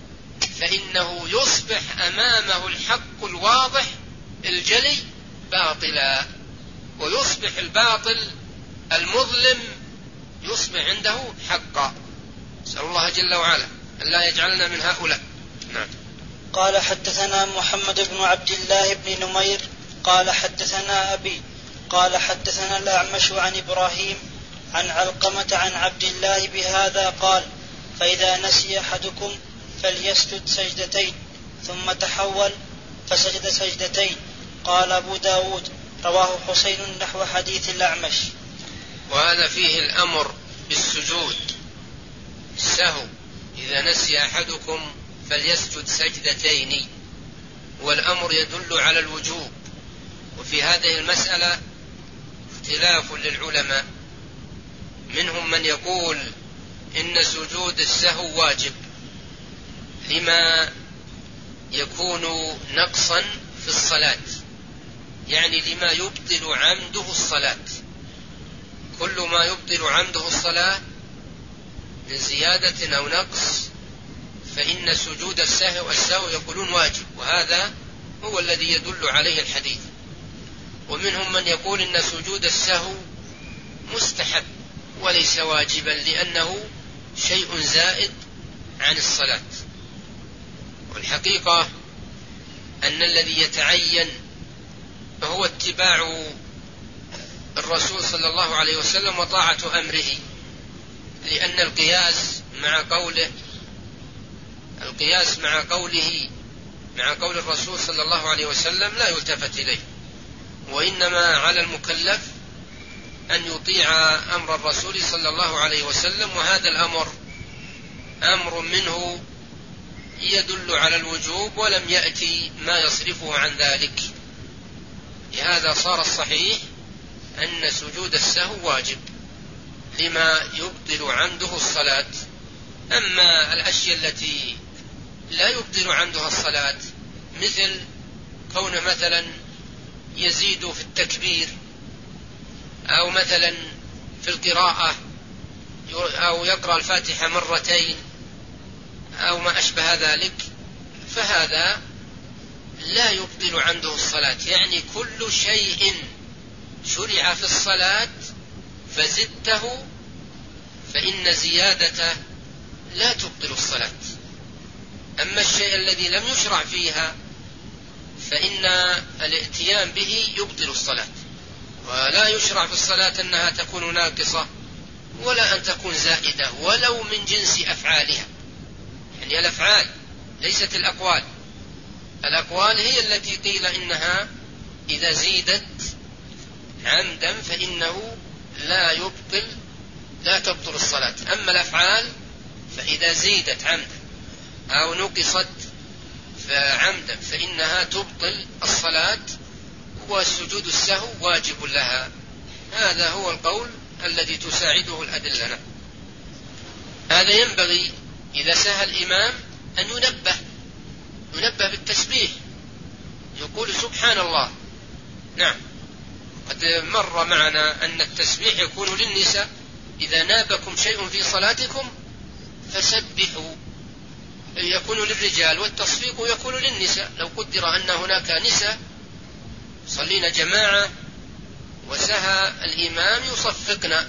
فإنه يصبح أمامه الحق الواضح الجلي باطلا، ويصبح الباطل المظلم يصبح عنده حقا. نسأل الله جل وعلا أن لا يجعلنا من هؤلاء. نعم. قال حدثنا محمد بن عبد الله بن نمير قال حدثنا أبي قال حدثنا الأعمش عن إبراهيم عن علقمة عن عبد الله بهذا قال: فإذا نسي أحدكم فليسجد سجدتين، ثم تحول فسجد سجدتين. قال أبو داود: رواه حسين نحو حديث الأعمش. وهذا فيه الأمر بالسجود السهو، إذا نسي أحدكم فليسجد سجدتين، والأمر يدل على الوجوب. وفي هذه المسألة اختلاف للعلماء، منهم من يقول إن سجود السهو واجب لما يكون نقصا في الصلاة، يعني لما يبطل عمده الصلاة. كل ما يبطل عمده الصلاة من زيادة أو نقص فإن سجود السهو السهو يقولون واجب، وهذا هو الذي يدل عليه الحديث. ومنهم من يقول إن سجود السهو مستحب وليس واجبا، لأنه شيء زائد عن الصلاة. والحقيقة أن الذي يتعين هو اتباع الرسول صلى الله عليه وسلم وطاعة أمره، لأن القياس مع قوله القياس مع قوله مع قول الرسول صلى الله عليه وسلم لا يلتفت إليه، وإنما على المكلف أن يطيع أمر الرسول صلى الله عليه وسلم، وهذا الأمر أمر منه يدل على الوجوب ولم يأتي ما يصرفه عن ذلك. لهذا صار الصحيح أن سجود السهو واجب لما يبطل عمده الصلاة. أما الأشياء التي لا يبطل عمدها الصلاة، مثل كون مثلا يزيد في التكبير، أو مثلا في القراءة، أو يقرأ الفاتحة مرتين، أو ما أشبه ذلك، فهذا لا يبطل عنده الصلاة. يعني كل شيء شرع في الصلاة فزدته فإن زيادته لا تبطل الصلاة. أما الشيء الذي لم يشرع فيها فإن الاتيان به يبطل الصلاة. ولا يشرع في الصلاة أنها تكون ناقصة ولا أن تكون زائدة ولو من جنس أفعالها، يعني الأفعال ليست الأقوال. الأقوال هي التي قيل إنها إذا زيدت عمدا فإنه لا يبطل لا تبطل الصلاة. أما الأفعال فإذا زيدت عمدا أو نقصت عمدا فإنها تبطل الصلاة، والسجود السهو واجب لها. هذا هو القول الذي تساعده الأدلة. هذا ينبغي إذا سهى الإمام أن ينبه ينبه بالتسبيح، يقول سبحان الله. نعم، قد مر معنا أن التسبيح يكون للنساء، إذا نابكم شيء في صلاتكم فسبحوا، يكون للرجال، والتصفيق يكون للنساء. لو قدر أن هناك نساء صلينا جماعة وسهى الإمام يصفقنا،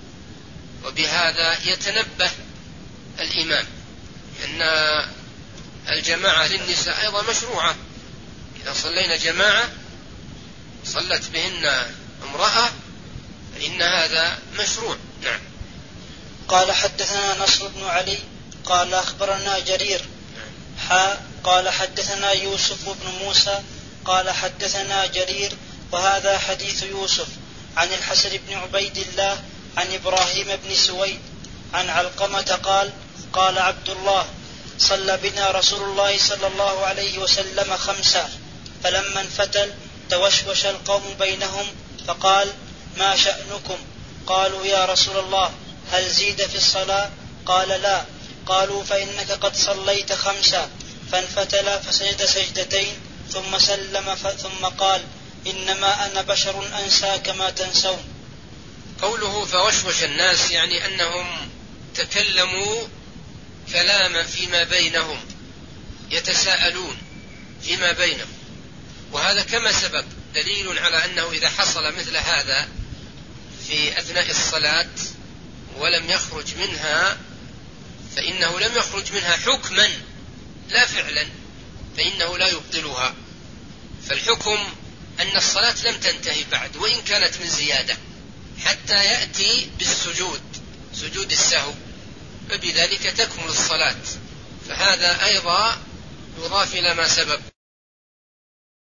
وبهذا يتنبه الإمام أن الجماعة للنساء أيضا مشروعة. إذا صلينا جماعة صلت بهن امرأة فإن هذا مشروع. نعم. قال حدثنا نصر بن علي قال أخبرنا جرير حا قال حدثنا يوسف بن موسى قال حدثنا جرير وهذا حديث يوسف عن الحسن بن عبيد الله عن إبراهيم بن سويد عن علقمة قال: قال عبد الله: صلى بنا رسول الله صلى الله عليه وسلم خمسا، فلما انفتل توشوش القوم بينهم فقال: ما شأنكم؟ قالوا: يا رسول الله هل زيد في الصلاة؟ قال: لا، قالوا فإنك قد صليت خمسا، فانفتل فسجد سجدتين ثم سلم ثم قال إنما أنا بشر أنسى كما تنسون. قوله فوشوش الناس يعني أنهم تكلموا كلاما فيما بينهم، يتساءلون فيما بينهم، وهذا كما سبق دليل على أنه إذا حصل مثل هذا في أثناء الصلاة ولم يخرج منها فإنه لم يخرج منها حكما لا فعلا، فإنه لا يبطلها. فالحكم أن الصلاة لم تنتهي بعد وإن كانت من زيادة حتى يأتي بالسجود، سجود السهو، فبذلك تكمل الصلاة. فهذا أيضا يضاف إلى ما سبق.